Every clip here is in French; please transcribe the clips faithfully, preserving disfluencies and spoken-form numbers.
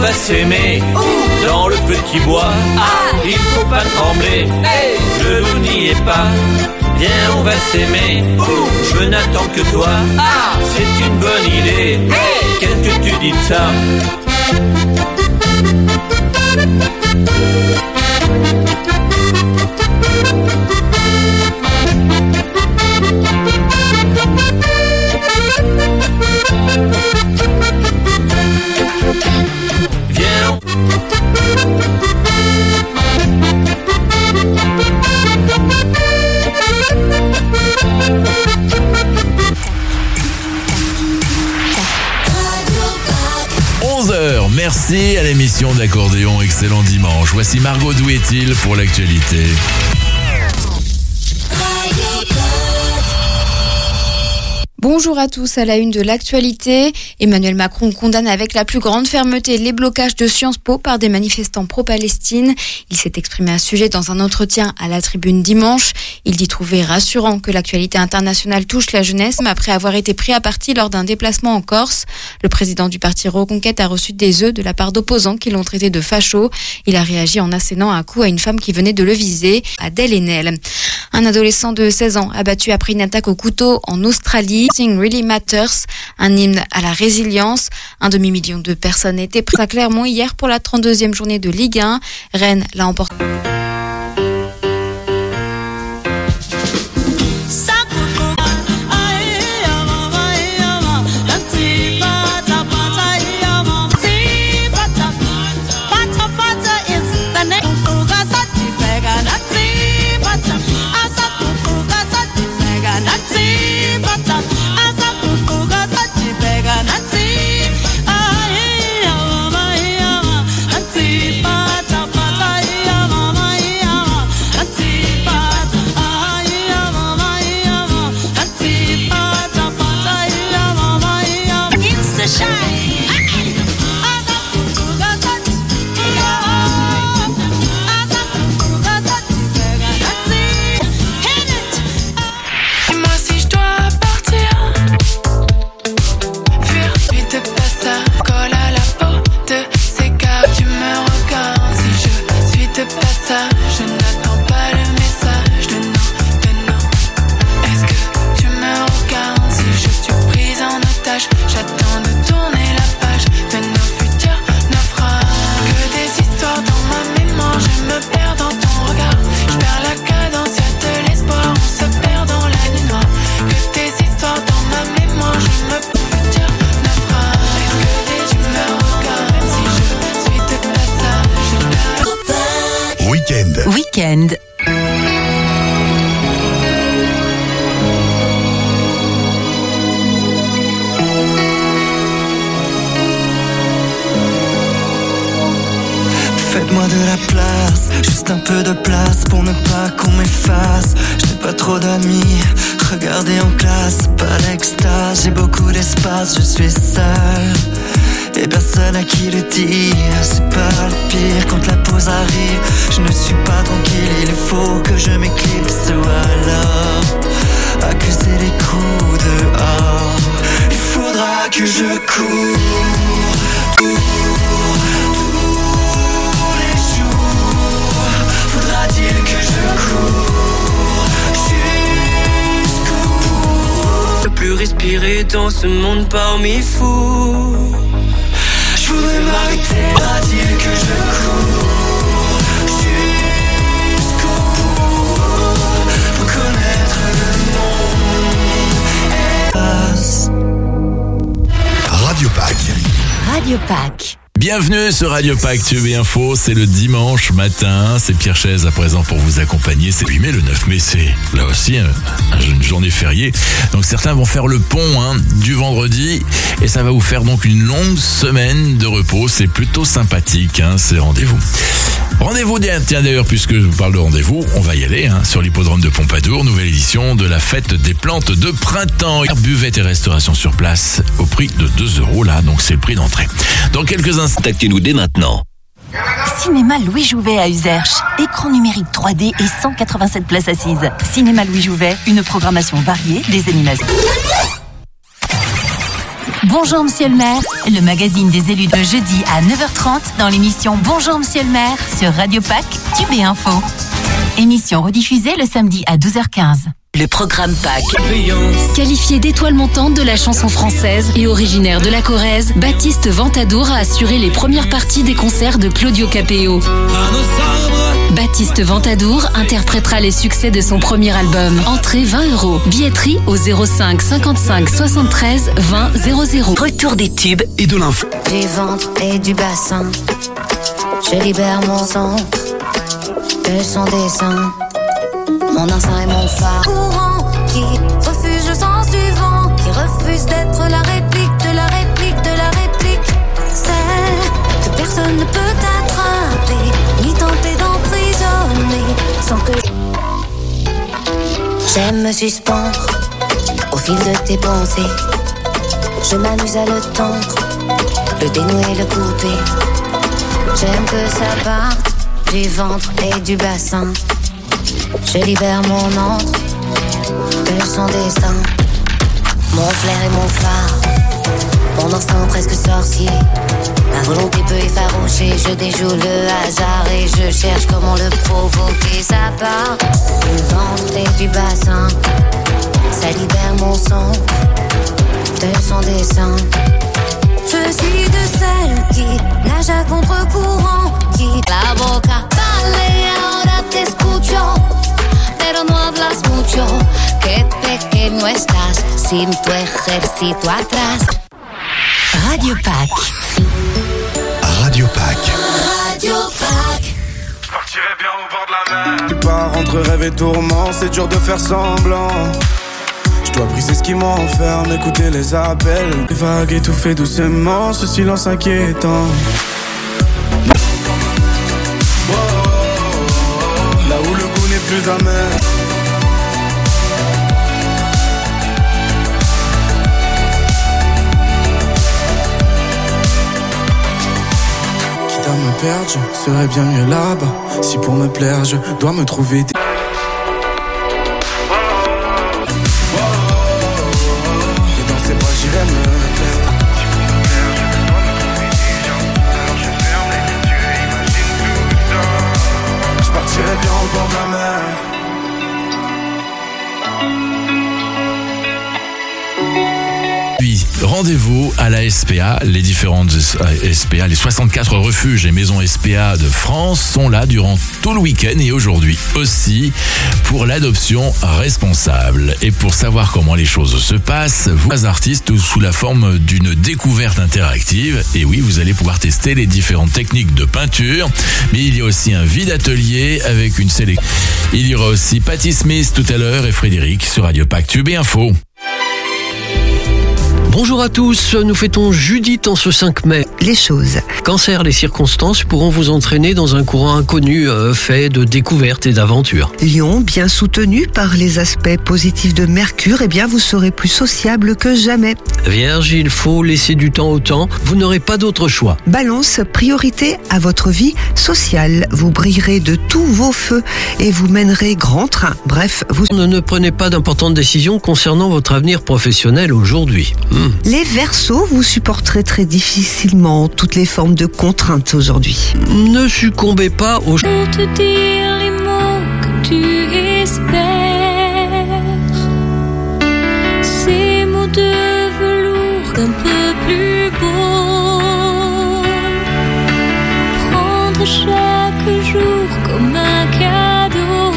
va s'aimer dans le petit bois. Ah, il faut pas trembler, je vous n'y ai pas. Viens, on va s'aimer, je n'attends que toi. Ah, c'est une bonne idée, qu'est-ce que tu dis de ça? Viens. onze heures, merci à l'émission d'Accordéon, excellent dimanche. Voici Margot Douet-il pour l'actualité. Bonjour à tous, à la une de l'actualité. Emmanuel Macron condamne avec la plus grande fermeté les blocages de Sciences Po par des manifestants pro-Palestine. Il s'est exprimé à ce sujet dans un entretien à la Tribune dimanche. Il dit trouver rassurant que l'actualité internationale touche la jeunesse, mais après avoir été pris à partie lors d'un déplacement en Corse. Le président du parti Reconquête a reçu des œufs de la part d'opposants qui l'ont traité de facho. Il a réagi en assénant un coup à une femme qui venait de le viser, Adèle Haenel. Un adolescent de seize ans abattu après une attaque au couteau en Australie. Nothing Really Matters, un hymne à la résilience. Un demi-million de personnes étaient prises à Clermont hier pour la trente-deuxième journée de Ligue un. Rennes l'a emporté. Week-end. Faites-moi de la place, juste un peu de place pour ne pas qu'on m'efface. Je n'ai pas trop d'amis, regardez en classe, pas l'extase. J'ai beaucoup d'espace, je suis seul et personne à qui le dire. C'est pas le pire quand la pause arrive. Je ne suis pas tranquille, il faut que je m'éclipse ou alors accuser les coups dehors. Il faudra que je cours, cours tous les jours. Faudra-t-il que je cours jusqu'au bout? Ne plus respirer dans ce monde parmi fous. Je voudrais m'arrêter, faudra-t-il que je cours jusqu'au bout pour connaître le monde. Radio Pack. Radio Pack. Bienvenue sur Radio Pack Tube et Info, c'est le dimanche matin, c'est Pierre Chaise à présent pour vous accompagner. C'est huit mai, le neuf mai, c'est là aussi un, une journée fériée. Donc certains vont faire le pont hein, du vendredi et ça va vous faire donc une longue semaine de repos. C'est plutôt sympathique, hein, ces rendez-vous. Rendez-vous, tiens d'ailleurs, puisque je vous parle de rendez-vous, on va y aller hein, sur l'hippodrome de Pompadour, nouvelle édition de la fête des plantes de printemps. Buvette et restauration sur place au prix de deux euros là, donc c'est le prix d'entrée. Dans quelques instants, contactez-nous dès maintenant. Cinéma Louis Jouvet à Uzerche. Écran numérique trois D et cent quatre-vingt-sept places assises. Cinéma Louis Jouvet, une programmation variée, des animations. Bonjour Monsieur le maire, le magazine des élus de jeudi à neuf heures trente dans l'émission Bonjour Monsieur le maire sur Radio P A C, Tube et Info. Émission rediffusée le samedi à douze heures quinze. Le programme P A C. Qualifié d'étoile montante de la chanson française et originaire de la Corrèze, Baptiste Ventadour a assuré les premières parties des concerts de Claudio Capéo. Baptiste Ventadour interprétera les succès de son premier album. Entrée vingt euros. Billetterie au zéro cinq cinquante-cinq soixante-treize vingt zéro zéro. Retour des tubes et de l'info. Du ventre et du bassin, je libère mon sang, de son dessin. Mon instinct est mon phare. Courant qui refuse le sens du vent, qui refuse d'être la réplique de la réplique de la réplique. Celle que personne ne peut attraper, ni tenter d'emprisonner, sans que j'aime me suspendre au fil de tes pensées. Je m'amuse à le tendre, le dénouer, le couper. J'aime que ça parte du ventre et du bassin. Je libère mon antre de son destin. Mon flair et mon phare, mon instinct presque sorcier. Ma volonté peut effaroucher, je déjoue le hasard et je cherche comment le provoquer. Ça part du ventre et du bassin, ça libère mon sang de son dessin. Je suis de celles qui nagent à contre-courant, qui la boca, dale, ahora te escucho, pero no hablas mucho, que pequeño estás, sin tu ejército atrás. Radio P A C. Radio P A C. Radio P A C. Je partirais bien au bord de la mer. Tu pars entre rêve et tourment, c'est dur de faire semblant. Je dois briser ce qui m'enferme, écouter les appels, les vagues étouffées doucement, ce silence inquiétant. Oh, là où le goût n'est plus amer. Quitte à me perdre, je serais bien mieux là-bas. Si pour me plaire, je dois me trouver des... Rendez-vous à la S P A, les différentes S P A, les soixante-quatre refuges et maisons S P A de France sont là durant tout le week-end et aujourd'hui aussi pour l'adoption responsable. Et pour savoir comment les choses se passent, vous artistes sous la forme d'une découverte interactive. Et oui, vous allez pouvoir tester les différentes techniques de peinture, mais il y a aussi un vide atelier avec une sélection. Il y aura aussi Patti Smith tout à l'heure et Frédéric sur Radio P A C Tube et Info. Bonjour à tous, nous fêtons Judith en ce cinq mai. Les choses. Cancer, les circonstances pourront vous entraîner dans un courant inconnu, euh, fait de découvertes et d'aventures. Lion, bien soutenu par les aspects positifs de Mercure, eh bien vous serez plus sociable que jamais. Vierge, il faut laisser du temps au temps, vous n'aurez pas d'autre choix. Balance, priorité à votre vie sociale. Vous brillerez de tous vos feux et vous mènerez grand train. Bref, vous... Ne, ne prenez pas d'importantes décisions concernant votre avenir professionnel aujourd'hui. Hmm. Les Verseaux, vous supporterez très difficilement toutes les formes de contraintes aujourd'hui. Ne succombez pas aux... Pour te dire les mots que tu espères, ces mots de velours d'un peu plus beaux, prendre chaque jour comme un cadeau,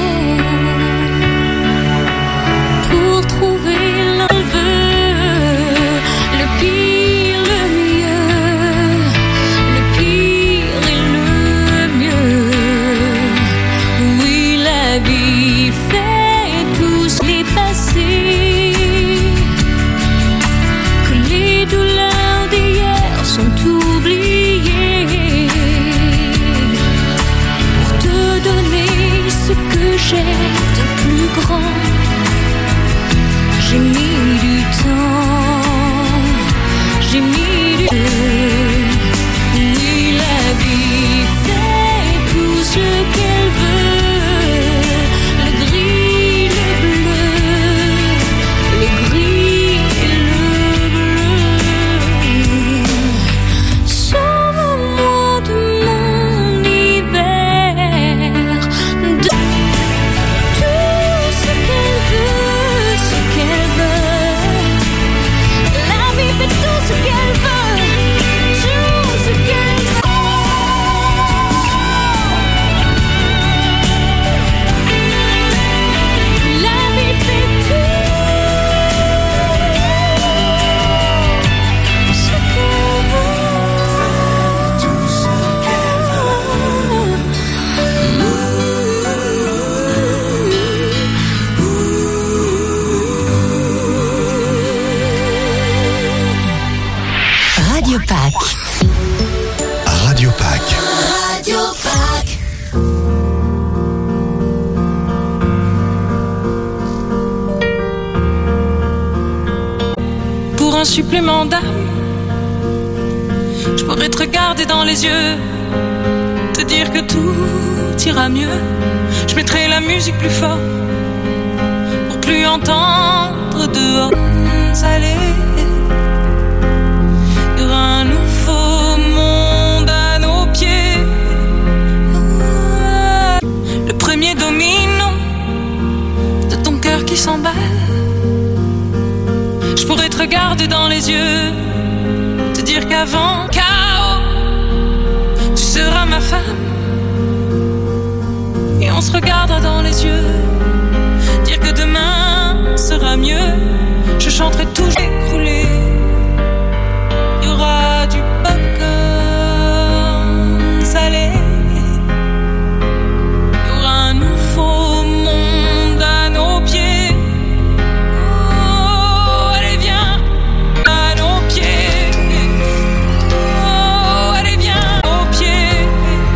pour trouver l'un veut. Le pire, le mieux, le pire et le mieux. Oui, la vie fait tous les passés, que les douleurs d'hier sont oubliées, pour te donner ce que j'ai de plus grand. J'ai mis du temps. J'ai mis du temps. Oui, la vie fait tout ce qu'elle veut. Le gris, le bleu, le gris et le bleu. Pâques. Radio Pâques. Pour un supplément d'âme, je pourrais te regarder dans les yeux, te dire que tout ira mieux. Je mettrai la musique plus fort pour plus entendre dehors salé. Il y aura un nouveau monde à nos pieds. Le premier domino de ton cœur qui s'emballe. Je pourrais te regarder dans les yeux, te dire qu'avant chaos, tu seras ma femme. Et on se regardera dans les yeux, dire que demain sera mieux. Je chanterai toujours écroulé. Il y aura du popcorn salé. Il y aura un nouveau monde à nos pieds. Oh, allez viens à nos pieds. Oh, allez viens aux pieds.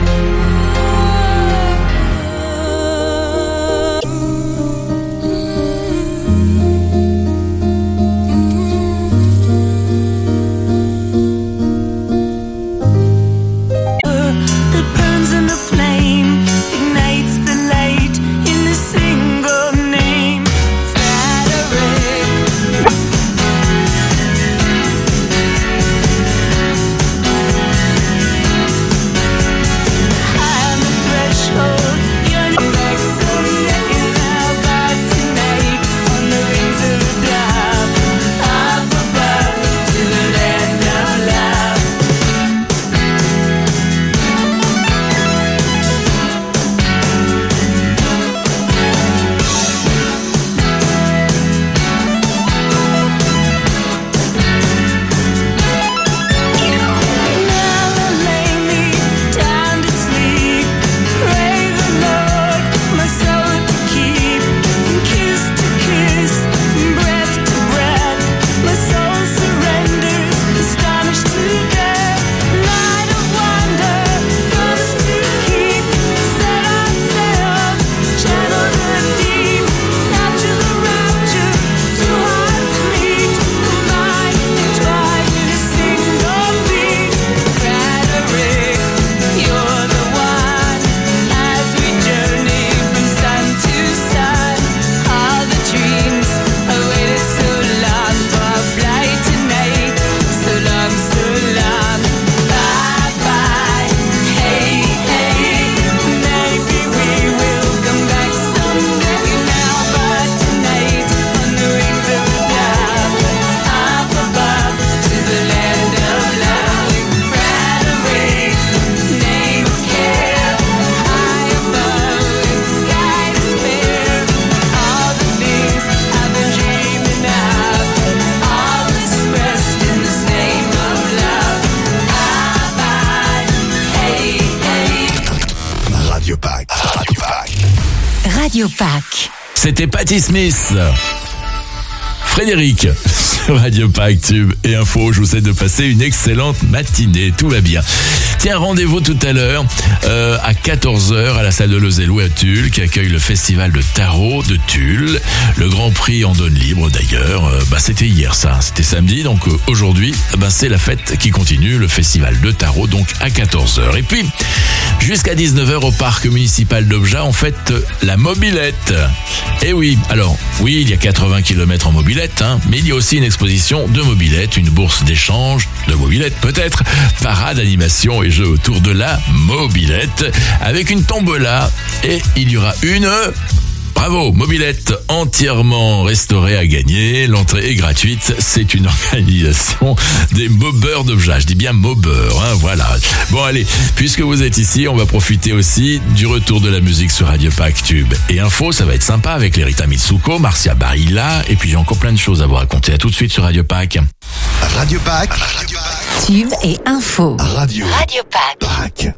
Radio Pâques. C'était Patti Smith. Frédéric sur Radio Pâques, Tube et Info. Je vous souhaite de passer une excellente matinée. Tout va bien. Tiens, rendez-vous tout à l'heure euh, à quatorze heures à la salle de Lozélou à Tulle qui accueille le festival de tarot de Tulle. Le Grand Prix en donne libre d'ailleurs. Euh, bah, c'était hier ça, c'était samedi. Donc euh, aujourd'hui, bah, c'est la fête qui continue, le festival de tarot donc à quatorze heures. Et puis, jusqu'à dix-neuf heures au parc municipal d'Obja, on fête la mobilette. Et oui, alors oui, il y a quatre-vingts kilomètres en mobilette, hein, mais il y a aussi une exposition de mobilette, une bourse d'échange de mobilette peut-être, parade, animation et jeux autour de la mobilette, avec une tombola et il y aura une... Bravo, mobilette entièrement restaurée à gagner. L'entrée est gratuite. C'est une organisation des Mobeurs d'Obja. Je dis bien Mobeurs, hein, voilà. Bon, allez, puisque vous êtes ici, on va profiter aussi du retour de la musique sur Radio Pâques, Tube et Info. Ça va être sympa avec Lerita Mitsuko, Marcia Barilla, et puis j'ai encore plein de choses à vous raconter. À tout de suite sur Radio Pâques. Radio Pâques. Tube et Info. Radio. Radio Pâques. Pâques.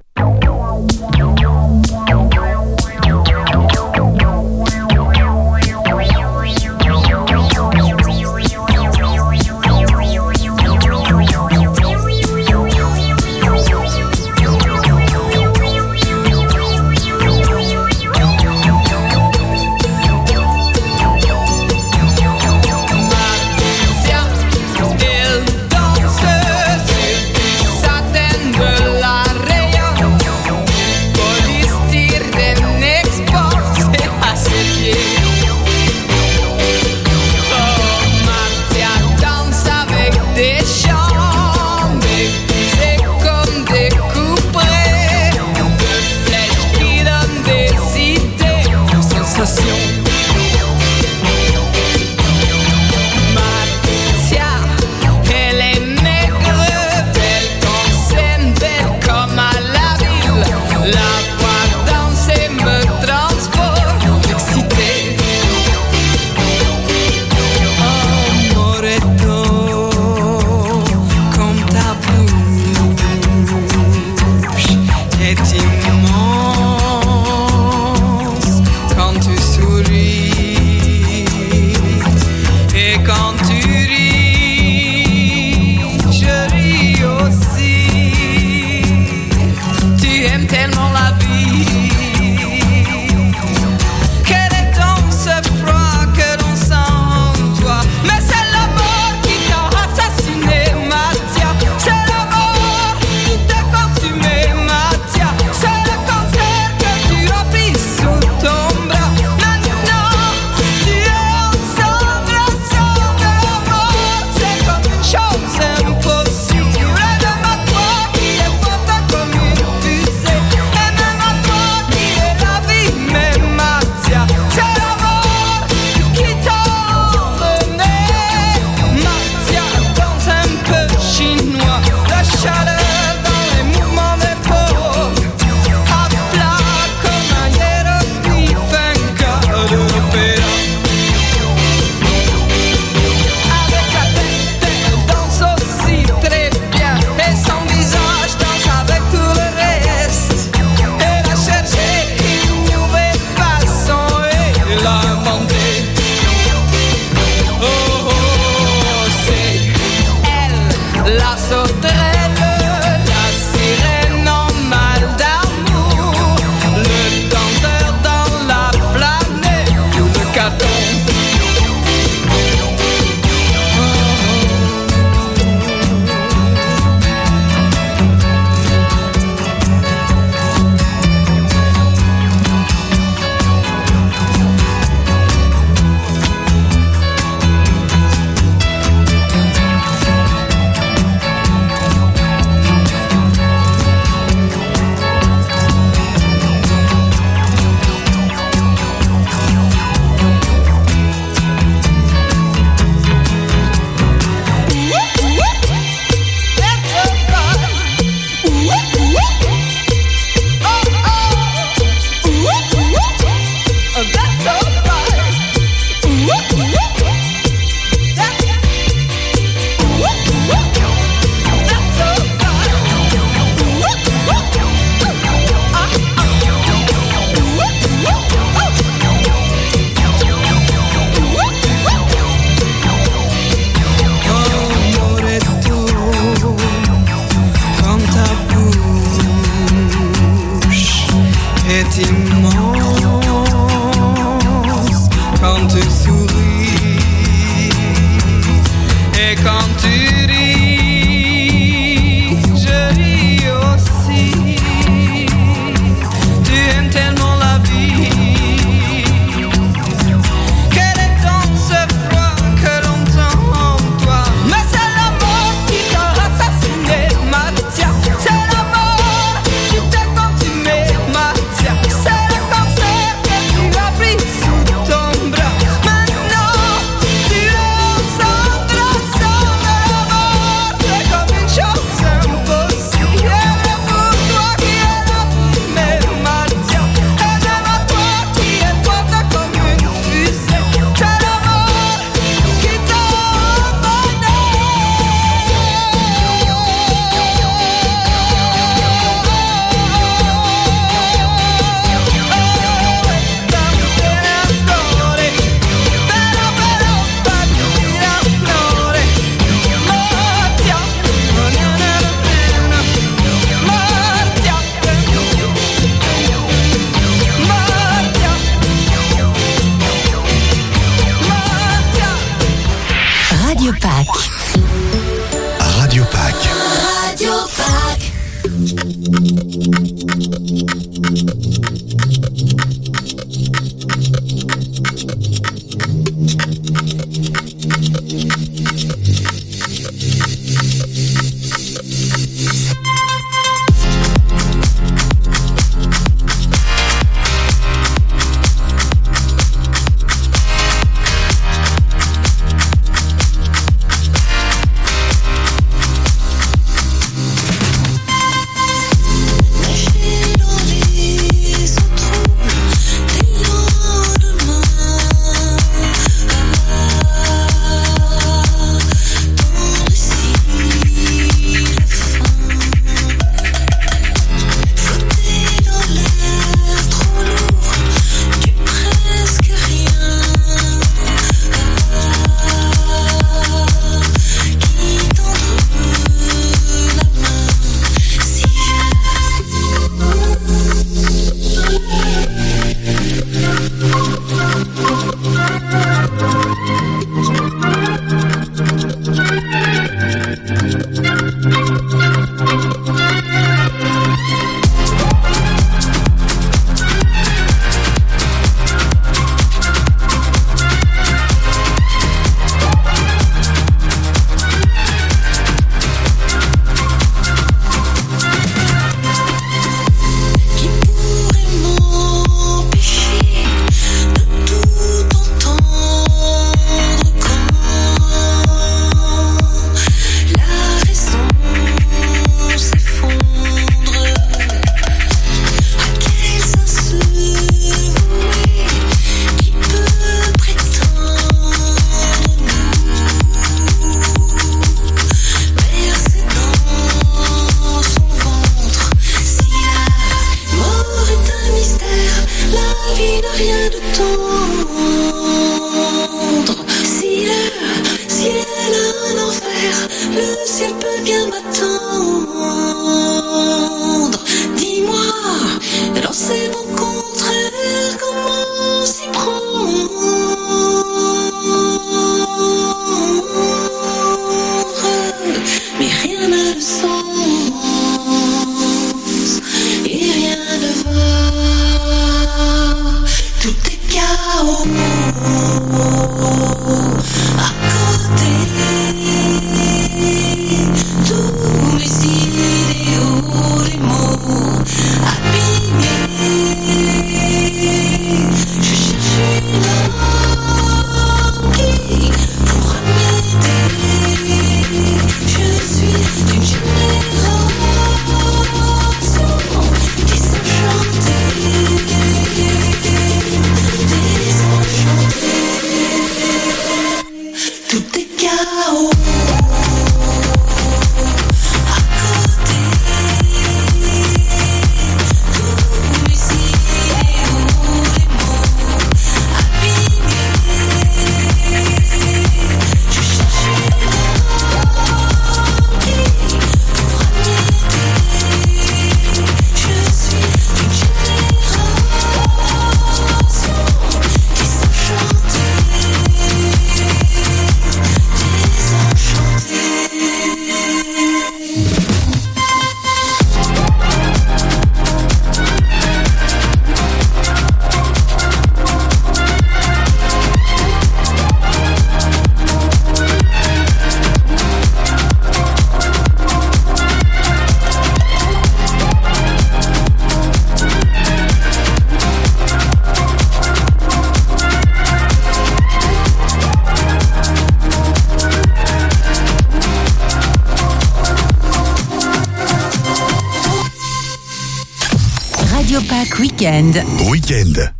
Weekend. Weekend.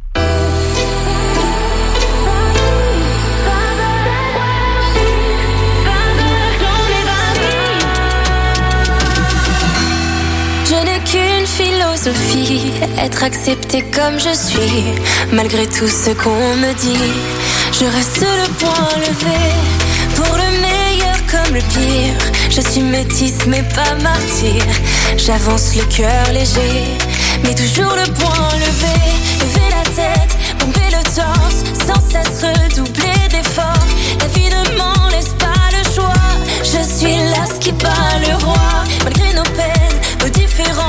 Je n'ai qu'une philosophie, être accepté comme je suis, malgré tout ce qu'on me dit. Je reste le poing levé, pour le meilleur comme le pire. Je suis métisse mais pas martyr, j'avance le cœur léger, mais toujours le poing levé. Lever la tête, bomber le torse, sans cesse redoubler d'efforts. La vie ne m'en laisse pas le choix, je suis là ce qui bat le roi. Malgré nos peines, nos différences,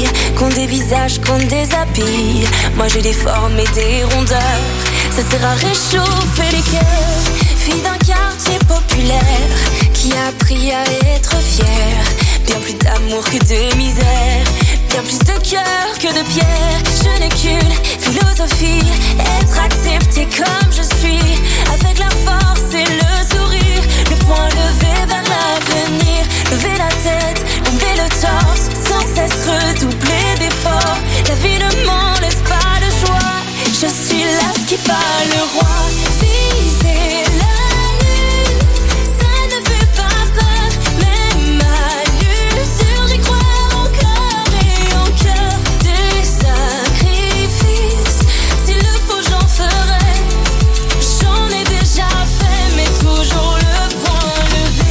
qu'on des visages, qu'on des habits. Moi j'ai des formes et des rondeurs, ça sert à réchauffer les cœurs. Fille d'un quartier populaire qui a appris à être fière. Bien plus d'amour que de misère, bien plus de cœur que de pierre. Je n'ai qu'une philosophie, être accepté comme je suis, avec la force et le sourire, le poing levé vers l'avenir. Lever la tête, lever le torse, sans cesse redoubler d'efforts. La vie ne m'en laisse pas le choix, je suis là ce qui bat le roi. Viser la lune, ça ne fait pas peur, même à l'usure, j'y crois encore et encore. Des sacrifices, s'il le faut j'en ferai. J'en ai déjà fait, mais toujours le point levé.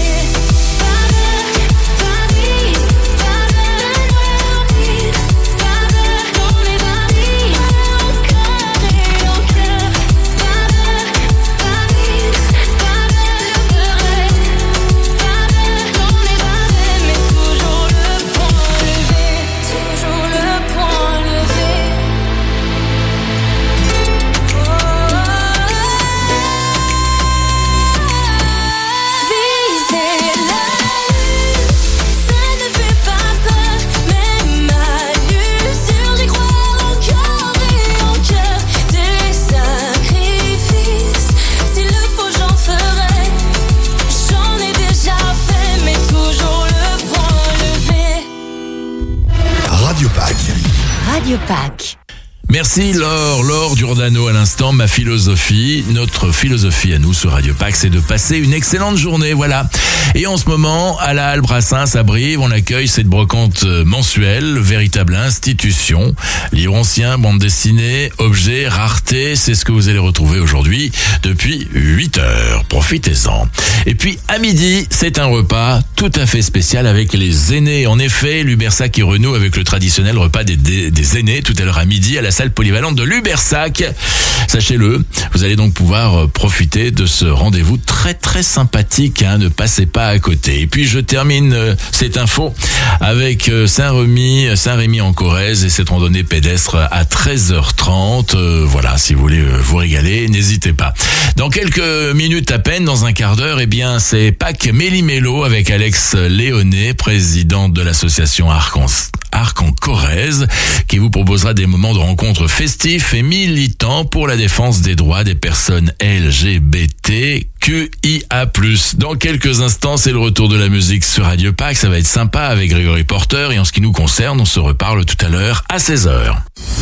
Radio Pack. Merci Laure, Laure Giordano à l'instant, ma philosophie. Notre philosophie à nous sur Radio Pack, c'est de passer une excellente journée, voilà. Et en ce moment, à la Halle Brassens à Brive, on accueille cette brocante mensuelle, véritable institution. Livres anciens, bandes dessinées, objets, raretés, c'est ce que vous allez retrouver aujourd'hui depuis huit heures. Profitez-en. Et puis à midi, c'est un repas tout à fait spécial avec les aînés. En effet, l'Ubersac qui renoue avec le traditionnel repas des, des, des aînés tout à l'heure à midi à la salle polyvalente de l'Ubersac. Sachez-le, vous allez donc pouvoir profiter de ce rendez-vous très très sympathique, hein, ne passez pas à côté. Et puis je termine euh, cette info avec euh, Saint-Rémy, Saint-Rémy en Corrèze et cette randonnée pédestre à treize heures trente. Euh, voilà, si vous voulez euh, vous régaler, n'hésitez pas. Dans quelques minutes à peine, dans un quart d'heure, eh bien c'est Pâques Méli-Mélo avec Alex Léonet, présidente de l'association Arc en, Arc en Corrèze, qui vous proposera des moments de rencontres festifs et militants pour la défense des droits des personnes L G B T Q I A plus. Dans quelques instants, c'est le retour de la musique sur Radio Pack. Ça va être sympa avec Grégory Porter. Et en ce qui nous concerne, on se reparle tout à l'heure à seize heures.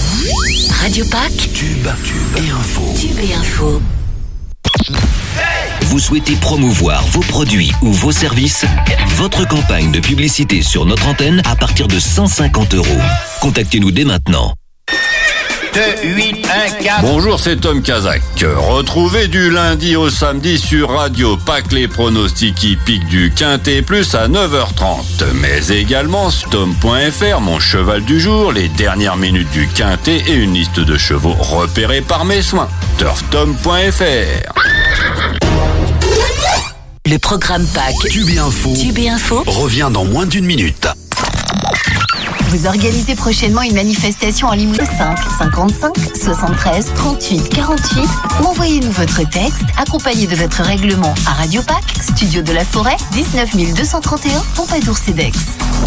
Radio Pack. Tube, tube et info. Tube et info. Vous souhaitez promouvoir vos produits ou vos services? Votre campagne de publicité sur notre antenne à partir de cent cinquante euros. Contactez-nous dès maintenant. deux, huit, un, quatre. Bonjour, c'est Tom Kazak. Retrouvez du lundi au samedi sur Radio Pack les pronostics hippiques du Quintet Plus à neuf heures trente. Mais également sur tom point f r, mon cheval du jour, les dernières minutes du Quintet et une liste de chevaux repérés par mes soins. turf tom point f r. Le programme Pack. Tube et info. Tube et info. Revient dans moins d'une minute. Vous organisez prochainement une manifestation en Limoges. cinq cinquante-cinq soixante-treize trente-huit quarante-huit ou envoyez-nous votre texte accompagné de votre règlement à Radio Pack, Studio de la Forêt, dix-neuf mille deux cent trente et un, Pompadour-Cedex.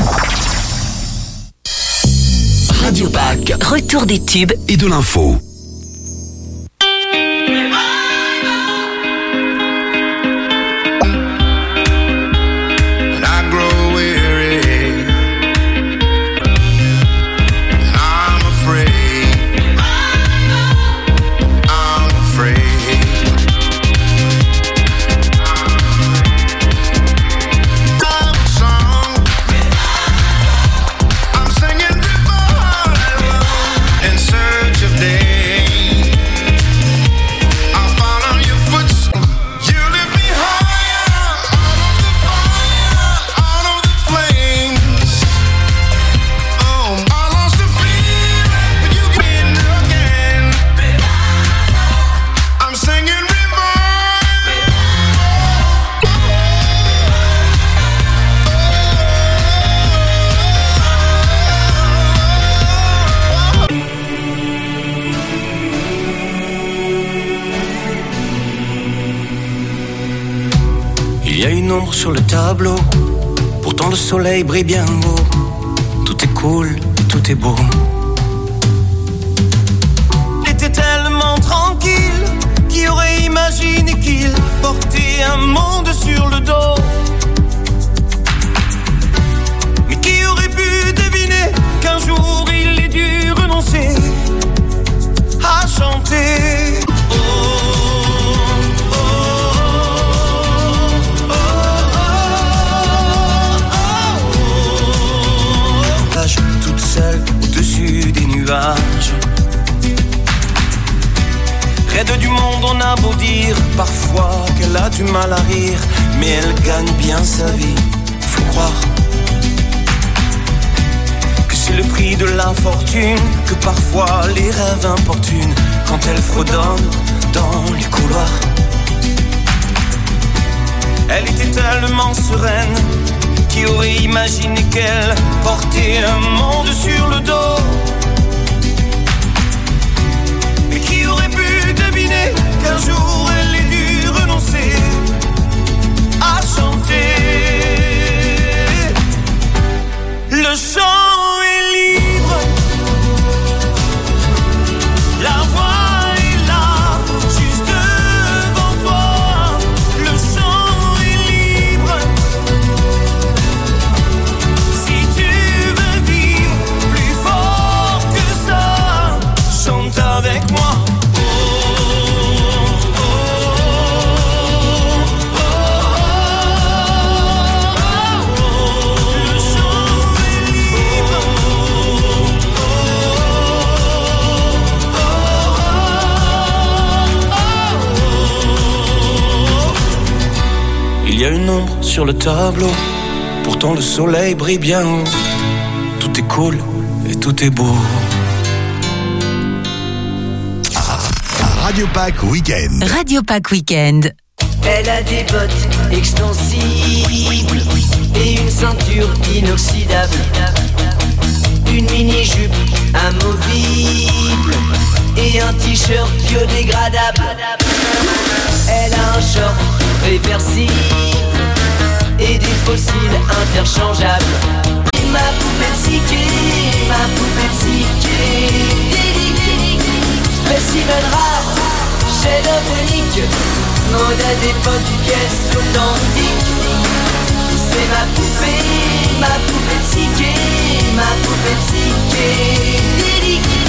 Radio Pack. Retour des tubes et de l'info. Day ombre sur le tableau, pourtant le soleil brille bien haut. Tout est cool, tout est beau. Il était tellement tranquille, qui aurait imaginé qu'il portait un monde sur le dos. Mais qui aurait pu deviner qu'un jour il ait dû renoncer à chanter. Oh, oh, oh, oh, oh, oh. Toute seule au-dessus des nuages. Raide du monde, on a beau dire parfois qu'elle a du mal à rire, mais elle gagne bien sa vie, faut croire. C'est le prix de l'infortune, que parfois les rêves importunent quand elle fredonne dans les couloirs. Elle était tellement sereine, qui aurait imaginé qu'elle portait un monde sur le dos. Et qui aurait pu deviner qu'un jour elle ait dû renoncer à chanter. Le chant la voix est là, juste devant toi. Le chant est libre. Si tu veux vivre plus fort que ça, chante avec moi. Oh, oh, oh, oh, oh, oh. Le chant est libre. Il y a une ombre sur le tableau, pourtant le soleil brille bien haut. Tout est cool et tout est beau. Radio Pack Weekend. Radio Pack Weekend. Elle a des bottes extensibles et une ceinture inoxydable, une mini-jupe amovible et un t-shirt biodégradable. Elle a un short réversible et des fossiles interchangeables. Ma poupée psyché, ma poupée psyché, spécimen rare, chef-d'œuvre unique, mode à d'époque du caisse authentique. C'est ma poupée, ma poupée psyché, ma poupée psyché.